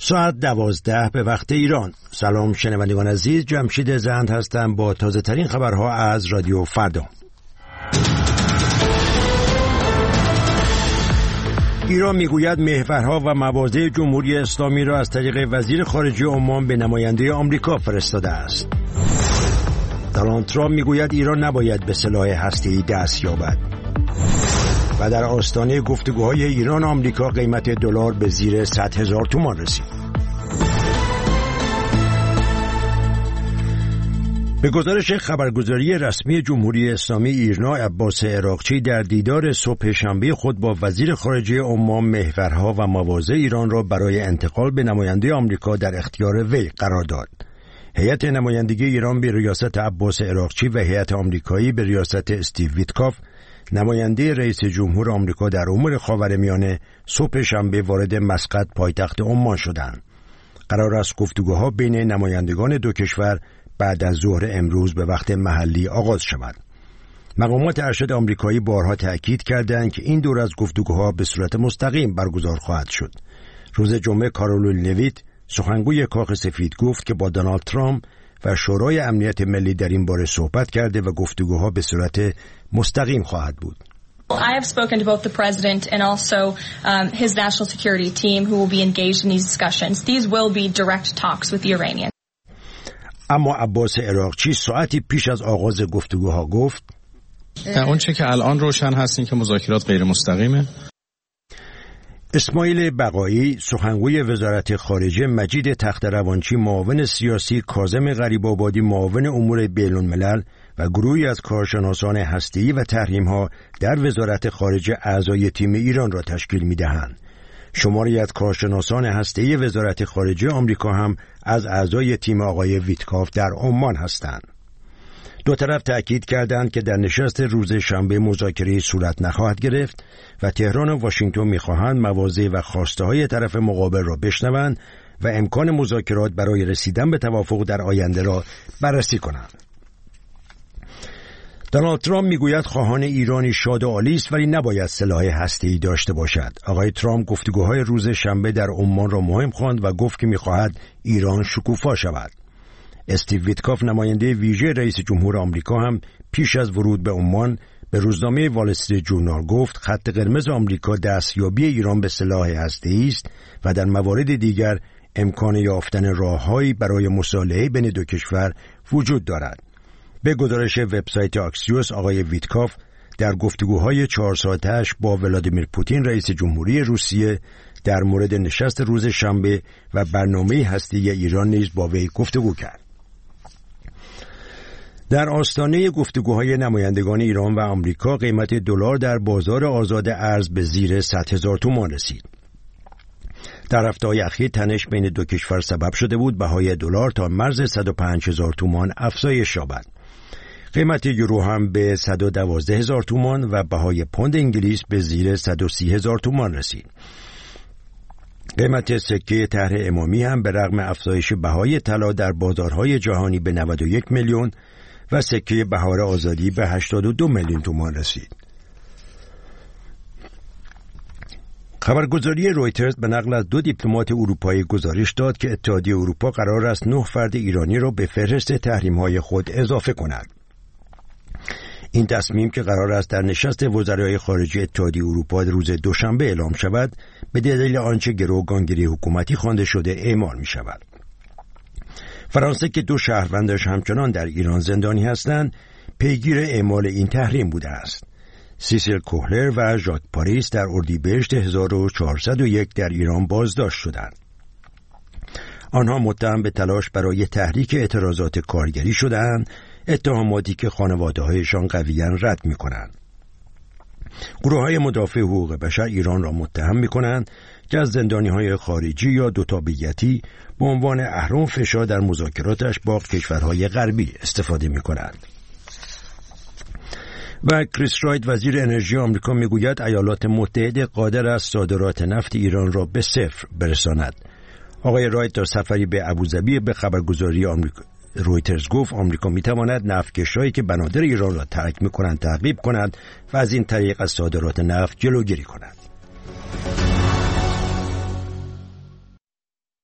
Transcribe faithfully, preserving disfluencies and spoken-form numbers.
ساعت دوازده به وقت ایران. سلام شنوندگان عزیز، جمشید زند هستم با تازه ترین خبرها از رادیو فردا. ایران میگوید محورها و مواضع جمهوری اسلامی را از طریق وزیر خارجه عمان به نماینده آمریکا فرستاده است. دونالد ترامپ میگوید ایران نباید به سلاح هسته‌ای دست یابد. و در آستانه گفتگوهای ایران و آمریکا قیمت دلار به زیر صد هزار تومان رسید. به گزارش خبرگزاری رسمی جمهوری اسلامی ایرنا، عباس عراقچی در دیدار صبح شنبه خود با وزیر خارجه عمان محورها و مواضع ایران را برای انتقال به نماینده آمریکا در اختیار وی قرار داد. هیئت نمایندگی ایران به ریاست عباس عراقچی و هیئت آمریکایی به ریاست استیو ویتکاف، نماینده رئیس جمهور آمریکا در امور خاورمیانه، صبح شنبه وارد مسقط پایتخت عمان شدند. قرار است گفتگوها بین نمایندگان دو کشور بعد از ظهر امروز به وقت محلی آغاز شود. مقامات ارشد آمریکایی بارها تأکید کردند که این دور از گفتگوها به صورت مستقیم برگزار خواهد شد. روز جمعه کارولین لویت، سخنگوی کاخ سفید، گفت که با دونالد ترامپ و شورای امنیت ملی در این باره صحبت کرده و گفتگوها به صورت مستقیم خواهد بود. I have spoken to both the president and also um, his national security team who will be engaged in these discussions. These will be direct talks with the Iranians. اما عباس عراقچی ساعتی پیش از آغاز گفتگوها گفت: اون چه که الان روشن هست این که مذاکرات غیر مستقیمه. اسماعیل بقایی، سخنگوی وزارت خارجه، مجید تخت‌روانچی، معاون سیاسی، کاظم غریب‌آبادی، معاون امور بین‌الملل و گروهی از کارشناسان هسته‌ای و تحریم‌ها در وزارت خارجه اعضای تیم ایران را تشکیل می‌دهند. شماری از کارشناسان هسته‌ای وزارت خارجه آمریکا هم از اعضای تیم آقای ویتکاف در عمان هستند. دو طرف تأکید کردند که در نشست روز شنبه مذاکره صورت نخواهد گرفت و تهران و واشنگتن می‌خواهند مواضع و خواسته‌های طرف مقابل را بشنوند و امکان مذاکرات برای رسیدن به توافق در آینده را بررسی کنند. دونالد ترامپ میگوید خواهان ایرانی شاد و عالی است ولی نباید سلاح هسته‌ای داشته باشد. آقای ترامپ گفتگوهای روز شنبه در عمان را مهم خواند و گفت که می‌خواهد ایران شکوفا شود. استیو ویتکاف، نماینده ویژه رئیس جمهور آمریکا، هم پیش از ورود به عمان به روزنامه وال استریت جورنال گفت خط قرمز آمریکا دستیابی ایران به سلاح هسته‌ای است و در موارد دیگر امکان یافتن راههایی برای مصالحه بین دو کشور وجود دارد. به گزارش وبسایت آکسیوس، آقای ویتکاف در گفتگوهای چهار ساعته‌اش با ولادیمیر پوتین رئیس جمهوری روسیه در مورد نشست روز شنبه و برنامه هسته‌ای ایران نیز با وی گفتگو کرد. در آستانه گفتگوهای نمایندگان ایران و آمریکا قیمت دلار در بازار آزاد ارز به زیر صد هزار تومان رسید. در هفته‌های اخیر تنش بین دو کشور سبب شده بود بهای دلار تا مرز صد و پنج هزار تومان افزایش یابد. قیمت یورو هم به صد و دوازده هزار تومان و بهای پوند انگلیس به زیر صد و سی هزار تومان رسید. قیمت سکه طرح امامی هم به رغم افزایش بهای طلا در بازارهای جهانی به نود و یک میلیون و سکه بهار آزادی به هشتاد و دو میلیون تومان رسید. خبرگزاری رویترز به نقل از دو دیپلمات اروپایی گزارش داد که اتحادیه اروپا قرار است نه فرد ایرانی را به فهرست تحریم‌های خود اضافه کند. این تصمیم که قرار است در نشست وزرای خارجه اتحادیه اروپا روز دوشنبه اعلام شود، به دلیل آنچه گروگانگیری حکومتی خوانده شده اعمال می شود. فرانسه که دو شهروندش همچنان در ایران زندانی هستند، پیگیر اعمال این تحریم بوده است. سیسیل کوهلر و ژاک پاریس در اردیبهشت هزار و چهارصد و یک در ایران بازداشت شدند. آنها متهم به تلاش برای تحریک اعتراضات کارگری شدند، اتهاماتی که خانواده‌هایشان قویاً رد می‌کنند. گروه‌های مدافع حقوق بشر ایران را متهم می‌کنند که از زندانی‌های خارجی یا دوتابیتی به عنوان اهرم فشار در مذاکراتش با کشورهای غربی استفاده می‌کنند. و کریس رایت، وزیر انرژی آمریکا، میگوید ایالات متحده قادر است صادرات نفت ایران را به صفر برساند. آقای رایت در سفری به ابوظبی به خبرگزاری آمریکا رویترز گفت آمریکا میتواند نفتکش‌هایی که بنادر ایران را ترک میکنند تعقیب کند و از این طریق از صادرات نفت جلوگیری کند.